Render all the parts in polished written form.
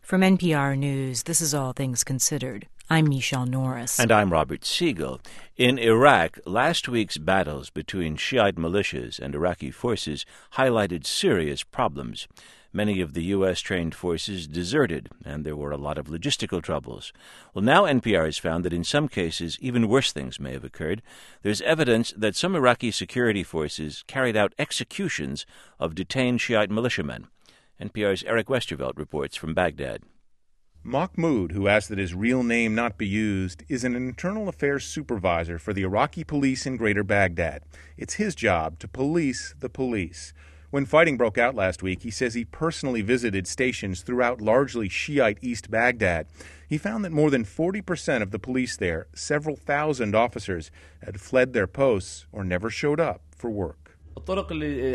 From NPR News, this is All Things Considered. I'm Michelle Norris. And I'm Robert Siegel. In Iraq, last week's battles between Shiite militias and Iraqi forces highlighted serious problems. Many of the U.S.-trained forces deserted, and there were a lot of logistical troubles. Well, now NPR has found that in some cases, even worse things may have occurred. There's evidence that some Iraqi security forces carried out executions of detained Shiite militiamen. NPR's Eric Westervelt reports from Baghdad. Mahmoud, who asked that his real name not be used, is an internal affairs supervisor for the Iraqi police in Greater Baghdad. It's his job to police the police. When fighting broke out last week, he says he personally visited stations throughout largely Shiite East Baghdad. He found that more than 40% of the police there, several thousand officers, had fled their posts or never showed up for work. They get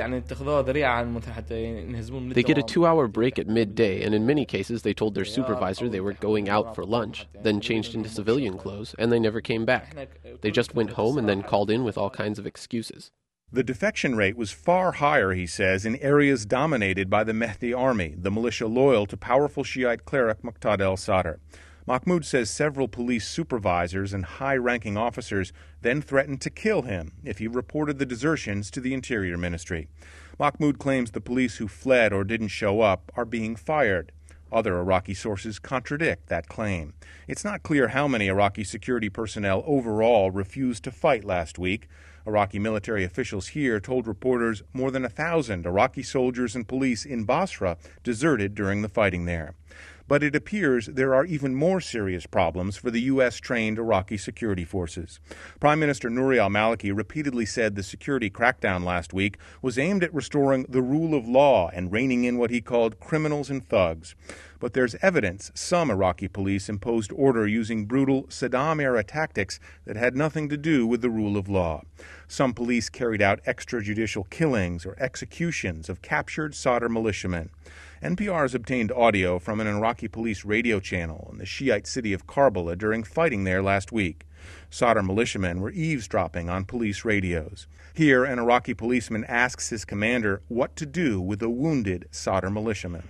a 2-hour break at midday, and in many cases they told their supervisor they were going out for lunch, then changed into civilian clothes, and they never came back. They just went home and then called in with all kinds of excuses. The defection rate was far higher, he says, in areas dominated by the Mehdi army, the militia loyal to powerful Shiite cleric Muqtada al-Sadr. Mahmoud says several police supervisors and high-ranking officers then threatened to kill him if he reported the desertions to the Interior Ministry. Mahmoud claims the police who fled or didn't show up are being fired. Other Iraqi sources contradict that claim. It's not clear how many Iraqi security personnel overall refused to fight last week. Iraqi military officials here told reporters more than 1,000 Iraqi soldiers and police in Basra deserted during the fighting there. But it appears there are even more serious problems for the U.S.-trained Iraqi security forces. Prime Minister Nouri al-Maliki repeatedly said the security crackdown last week was aimed at restoring the rule of law and reining in what he called criminals and thugs. But there's evidence some Iraqi police imposed order using brutal Saddam-era tactics that had nothing to do with the rule of law. Some police carried out extrajudicial killings or executions of captured Sadr militiamen. NPR has obtained audio from an Iraqi police radio channel in the Shiite city of Karbala during fighting there last week. Sadr militiamen were eavesdropping on police radios. Here, an Iraqi policeman asks his commander what to do with a wounded Sadr militiaman.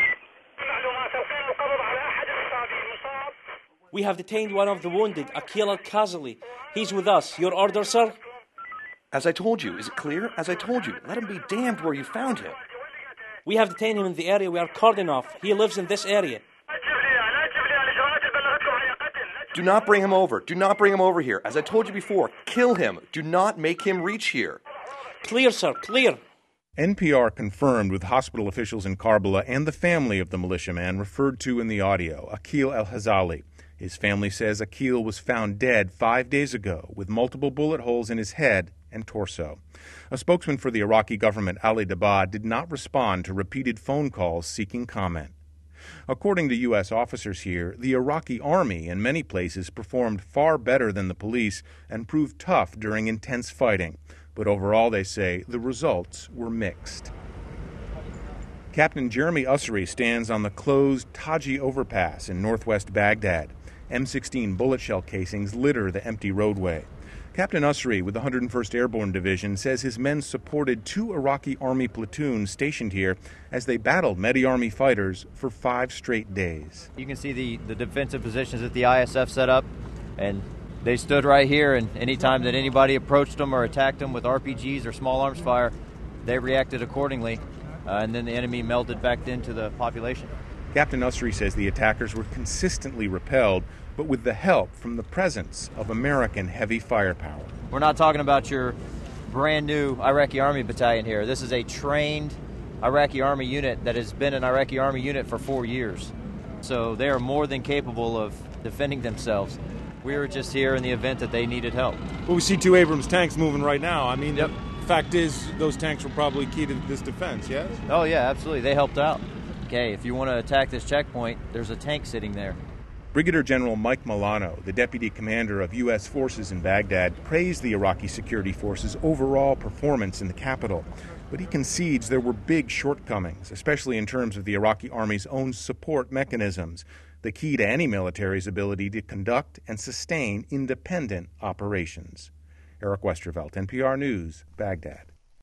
We have detained one of the wounded, Akil al-Khazali. He's with us. Your order, sir? As I told you. Is it clear? As I told you. Let him be damned where you found him. We have detained him in the area we are cordoning off. He lives in this area. Do not bring him over. Do not bring him over here. As I told you before, kill him. Do not make him reach here. Clear, sir, clear. NPR confirmed with hospital officials in Karbala and the family of the militiaman referred to in the audio, Akil al-Khazali. His family says Akil was found dead 5 days ago with multiple bullet holes in his head and torso. A spokesman for the Iraqi government, Ali Dabad, did not respond to repeated phone calls seeking comment. According to U.S. officers here, the Iraqi army in many places performed far better than the police and proved tough during intense fighting. But overall, they say, the results were mixed. Captain Jeremy Ussery stands on the closed Taji overpass in northwest Baghdad. M16 bullet shell casings litter the empty roadway. Captain Ussery with the 101st Airborne Division says his men supported 2 Iraqi Army platoons stationed here as they battled Mehdi Army fighters for 5 straight days. You can see the defensive positions that the ISF set up, and they stood right here, and anytime that anybody approached them or attacked them with RPGs or small arms fire, they reacted accordingly, and then the enemy melded back into the population. Captain Ussery says the attackers were consistently repelled, but with the help from the presence of American heavy firepower. We're not talking about your brand new Iraqi Army battalion here. This is a trained Iraqi Army unit that has been an Iraqi Army unit for 4 years. So they are more than capable of defending themselves. We were just here in the event that they needed help. Well, we see 2 Abrams tanks moving right now. I mean, yep. The fact is, those tanks were probably key to this defense, yes? Oh, yeah, absolutely. They helped out. Okay, if you want to attack this checkpoint, there's a tank sitting there. Brigadier General Mike Milano, the deputy commander of U.S. forces in Baghdad, praised the Iraqi security forces' overall performance in the capital. But he concedes there were big shortcomings, especially in terms of the Iraqi army's own support mechanisms, the key to any military's ability to conduct and sustain independent operations. Eric Westervelt, NPR News, Baghdad.